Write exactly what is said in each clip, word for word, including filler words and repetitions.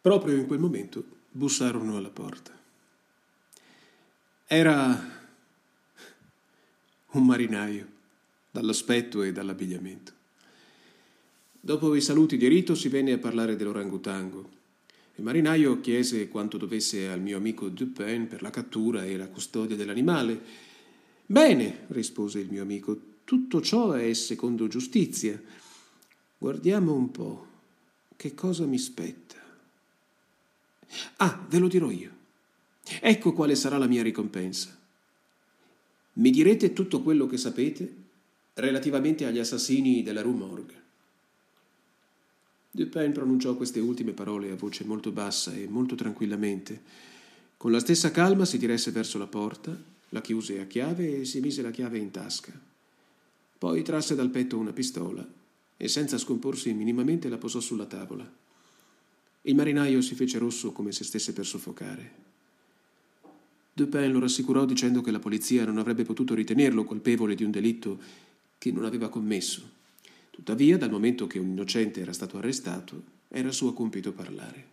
Proprio in quel momento bussarono alla porta. Era un marinaio, dall'aspetto e dall'abbigliamento. Dopo i saluti di rito si venne a parlare dell'orangutango. Il marinaio chiese quanto dovesse al mio amico Dupin per la cattura e la custodia dell'animale. «Bene», rispose il mio amico, «tutto ciò è secondo giustizia. Guardiamo un po', che cosa mi spetta. Ah, ve lo dirò io. Ecco quale sarà la mia ricompensa. Mi direte tutto quello che sapete relativamente agli assassini della Rue Morgue». Dupin pronunciò queste ultime parole a voce molto bassa e molto tranquillamente. Con la stessa calma si diresse verso la porta, la chiuse a chiave e si mise la chiave in tasca. Poi trasse dal petto una pistola e senza scomporsi minimamente la posò sulla tavola. Il marinaio si fece rosso come se stesse per soffocare. Dupin lo rassicurò dicendo che la polizia non avrebbe potuto ritenerlo colpevole di un delitto che non aveva commesso. Tuttavia, dal momento che un innocente era stato arrestato, era suo compito parlare.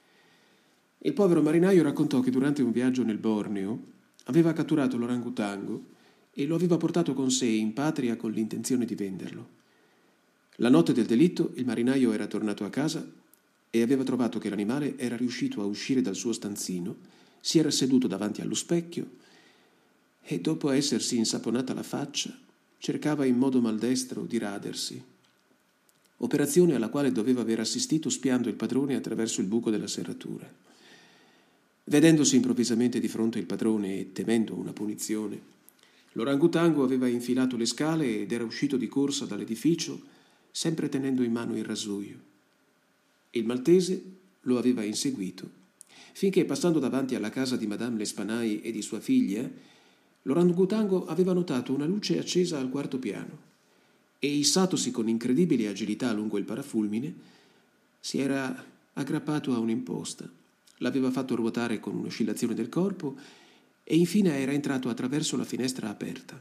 Il povero marinaio raccontò che durante un viaggio nel Borneo aveva catturato l'orangutango e lo aveva portato con sé in patria con l'intenzione di venderlo. La notte del delitto il marinaio era tornato a casa e aveva trovato che l'animale era riuscito a uscire dal suo stanzino, si era seduto davanti allo specchio e, dopo essersi insaponata la faccia, cercava in modo maldestro di radersi, operazione alla quale doveva aver assistito spiando il padrone attraverso il buco della serratura. Vedendosi improvvisamente di fronte il padrone e temendo una punizione, l'orangutango aveva infilato le scale ed era uscito di corsa dall'edificio, sempre tenendo in mano il rasoio. Il maltese lo aveva inseguito, finché, passando davanti alla casa di Madame L'Espanaye e di sua figlia, l'orangutango aveva notato una luce accesa al quarto piano e, issatosi con incredibile agilità lungo il parafulmine, si era aggrappato a un'imposta, l'aveva fatto ruotare con un'oscillazione del corpo e infine era entrato attraverso la finestra aperta.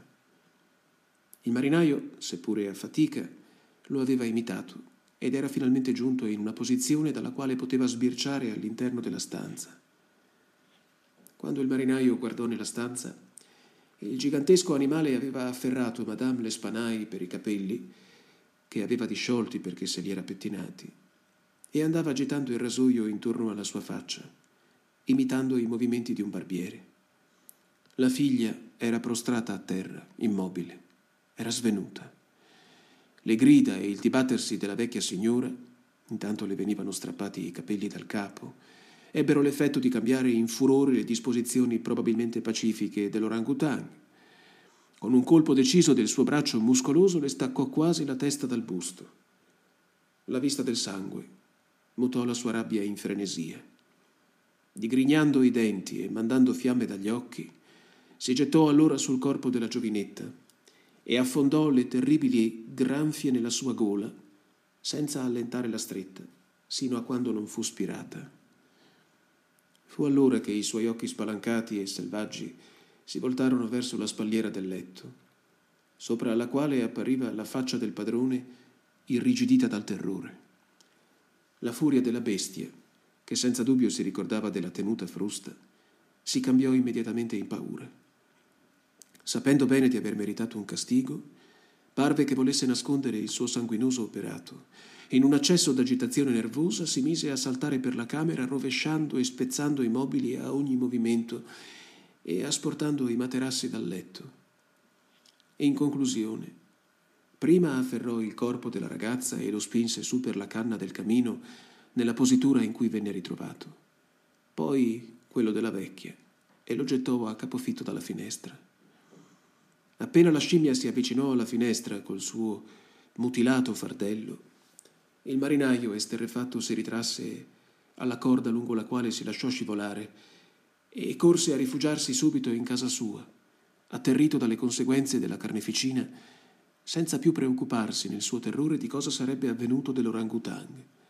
Il marinaio, seppure a fatica, lo aveva imitato ed era finalmente giunto in una posizione dalla quale poteva sbirciare all'interno della stanza. Quando il marinaio guardò nella stanza, il gigantesco animale aveva afferrato Madame L'Espanaye per i capelli, che aveva disciolti perché se li era pettinati, e andava agitando il rasoio intorno alla sua faccia, imitando i movimenti di un barbiere. La figlia era prostrata a terra, immobile, era svenuta. Le grida e il dibattersi della vecchia signora, intanto le venivano strappati i capelli dal capo, ebbero l'effetto di cambiare in furore le disposizioni probabilmente pacifiche dell'orangutang. Con un colpo deciso del suo braccio muscoloso le staccò quasi la testa dal busto. La vista del sangue mutò la sua rabbia in frenesia. Digrignando i denti e mandando fiamme dagli occhi, si gettò allora sul corpo della giovinetta e affondò le terribili granfie nella sua gola, senza allentare la stretta, sino a quando non fu spirata. Fu allora che i suoi occhi spalancati e selvaggi si voltarono verso la spalliera del letto, sopra la quale appariva la faccia del padrone irrigidita dal terrore. La furia della bestia, che senza dubbio si ricordava della tenuta frusta, si cambiò immediatamente in paura. Sapendo bene di aver meritato un castigo, parve che volesse nascondere il suo sanguinoso operato. In un accesso d'agitazione nervosa si mise a saltare per la camera, rovesciando e spezzando i mobili a ogni movimento e asportando i materassi dal letto. In conclusione, prima afferrò il corpo della ragazza e lo spinse su per la canna del camino nella positura in cui venne ritrovato. Poi quello della vecchia e lo gettò a capofitto dalla finestra. Appena la scimmia si avvicinò alla finestra col suo mutilato fardello, il marinaio esterrefatto si ritrasse alla corda lungo la quale si lasciò scivolare e corse a rifugiarsi subito in casa sua, atterrito dalle conseguenze della carneficina, senza più preoccuparsi nel suo terrore di cosa sarebbe avvenuto dell'orangutang.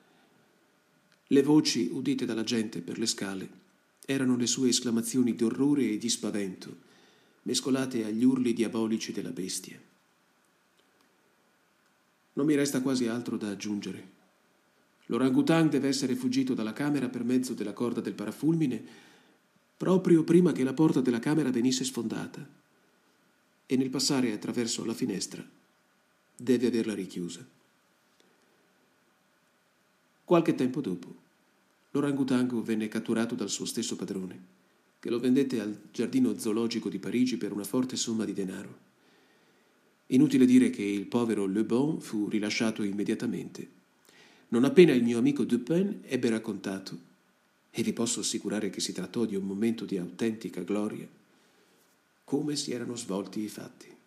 Le voci udite dalla gente per le scale erano le sue esclamazioni di orrore e di spavento, mescolate agli urli diabolici della bestia. Non mi resta quasi altro da aggiungere. L'orangutang deve essere fuggito dalla camera per mezzo della corda del parafulmine proprio prima che la porta della camera venisse sfondata e nel passare attraverso la finestra deve averla richiusa. Qualche tempo dopo, l'orangutango venne catturato dal suo stesso padrone, che lo vendette al giardino zoologico di Parigi per una forte somma di denaro. Inutile dire che il povero Le Bon fu rilasciato immediatamente. Non appena il mio amico Dupin ebbe raccontato, e vi posso assicurare che si trattò di un momento di autentica gloria, come si erano svolti i fatti.